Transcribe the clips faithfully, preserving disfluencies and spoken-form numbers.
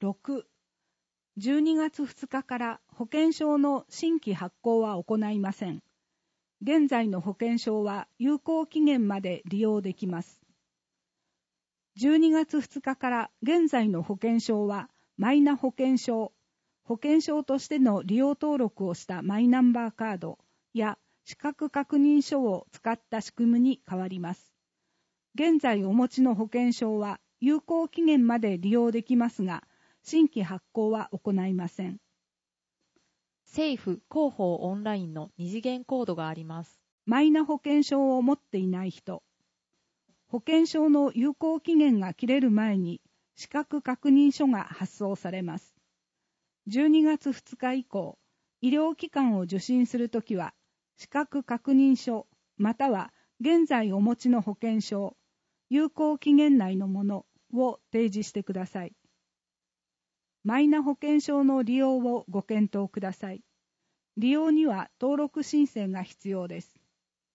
ろく、じゅうにがつふつかから保険証の新規発行は行いません。現在の保険証は有効期限まで利用できます。じゅうにがつふつかから現在の保険証はマイナ保険証、保険証としての利用登録をしたマイナンバーカードや資格確認書を使った仕組みに変わります。現在お持ちの保険証は有効期限まで利用できますが、新規発行は行いません。 政府広報オンラインの二次元コードがあります。 マイナ保険証を持っていない人、保険証の有効期限が切れる前に資格確認書が発送されます。じゅうにがつふつか以降、医療機関を受診するときは、資格確認書または現在お持ちの保険証、有効期限内のものを提示してください。マイナ保険証の利用をご検討ください。利用には登録申請が必要です。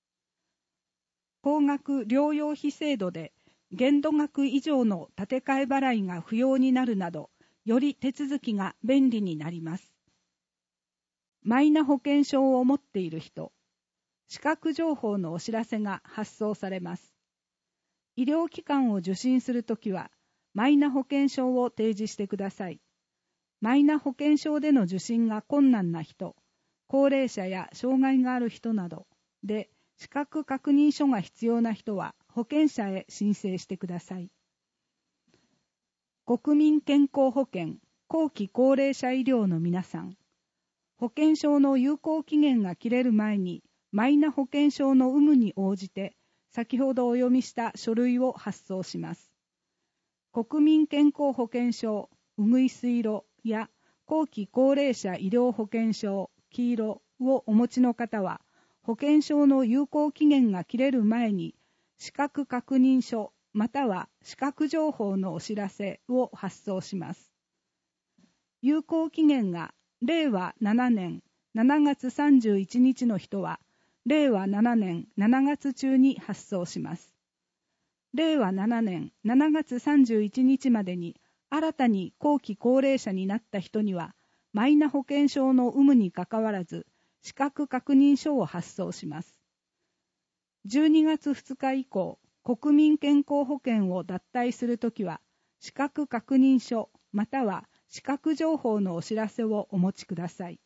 高額療養費制度で限度額以上の立て替え払いが不要になるなど、より手続きが便利になります。マイナ保険証を持っている人、資格情報のお知らせが発送されます。医療機関を受診するときは、マイナ保険証を提示してください。マイナ保険証での受診が困難な人、高齢者や障害がある人などで、資格確認書が必要な人は保険者へ申請してください。国民健康保険後期高齢者医療の皆さん、保険証の有効期限が切れる前にマイナ保険証の有無に応じて先ほどお読みした書類を発送します。国民健康保険証うぐいす色や後期高齢者医療保険証黄色をお持ちの方は、保険証の有効期限が切れる前に資格確認書または資格情報のお知らせを発送します。有効期限がれいわななねんしちがつさんじゅういちにちの人はれいわななねんしちがつ中に発送します。れいわななねんしちがつさんじゅういちにちまでに新たに後期高齢者になった人にはマイナ保険証の有無にかかわらず資格確認書を発送します。じゅうにがつふつか以降、国民健康保険を脱退するときは資格確認書または資格情報のお知らせをお持ちください。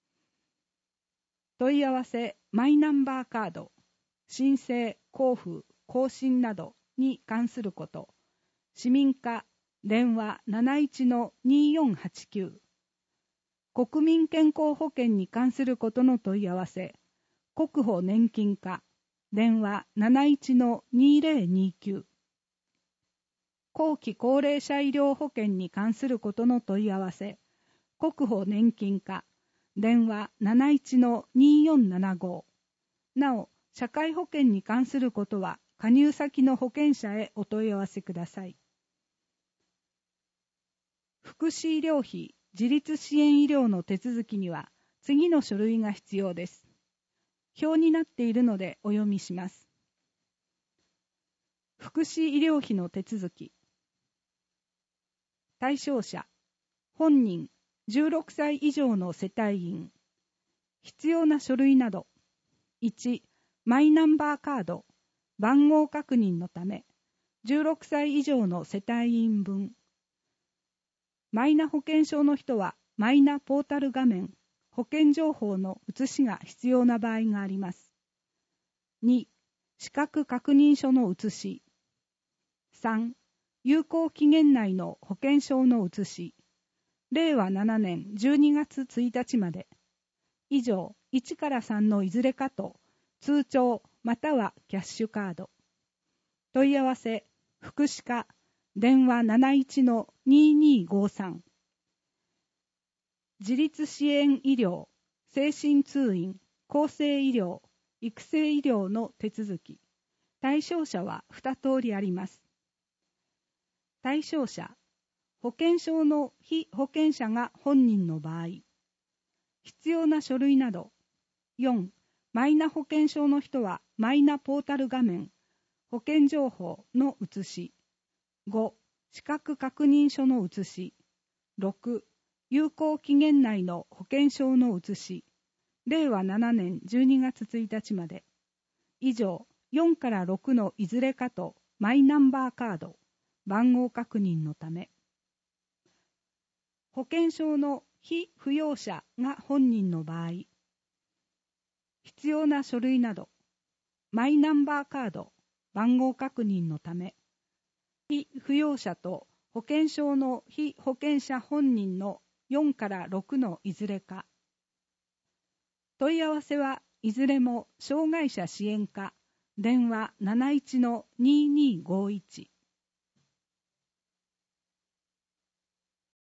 問い合わせマイナンバーカード、申請、交付、更新などに関すること、市民課電話 なないちのによんはちきゅう、国民健康保険に関することの問い合わせ、国保年金課電話 なないちのにぜろにきゅう、後期高齢者医療保険に関することの問い合わせ、国保年金課電話 なないちのによんななご、なお社会保険に関することは加入先の保険者へお問い合わせください。福祉医療費自立支援医療の手続きには次の書類が必要です。表になっているのでお読みします。福祉医療費の手続き。対象者、本人、じゅうろくさい以上の世帯員。必要な書類など。いち、マイナンバーカード、番号確認のため、じゅうろくさい以上の世帯員分。マイナ保険証の人は、マイナポータル画面、保険情報の写しが必要な場合があります。に、資格確認書の写し。さん、有効期限内の保険証の写し。れいわななねんじゅうにがつついたちまで。以上、いちからさんのいずれかと、通帳またはキャッシュカード。問い合わせ、福祉課、電話 なないちのににごさん。自立支援医療、精神通院、厚生医療、育成医療の手続き。対象者はに通りあります。対象者、保険証の被保険者が本人の場合。必要な書類など。よん、マイナ保険証の人はマイナポータル画面、保険情報の写し。ご、資格確認書の写し。 ろく、有効期限内の保険証の写し、れいわななねんじゅうにがつついたちまで。以上、よんからろくのいずれかとマイナンバーカード、番号確認のため。保険証の被扶養者が本人の場合、必要な書類など、マイナンバーカード、番号確認のため、被扶養者と保険証の被保険者本人のよんからろくのいずれか。問い合わせはいずれも障害者支援課、電話なないちのにーにーごーいち。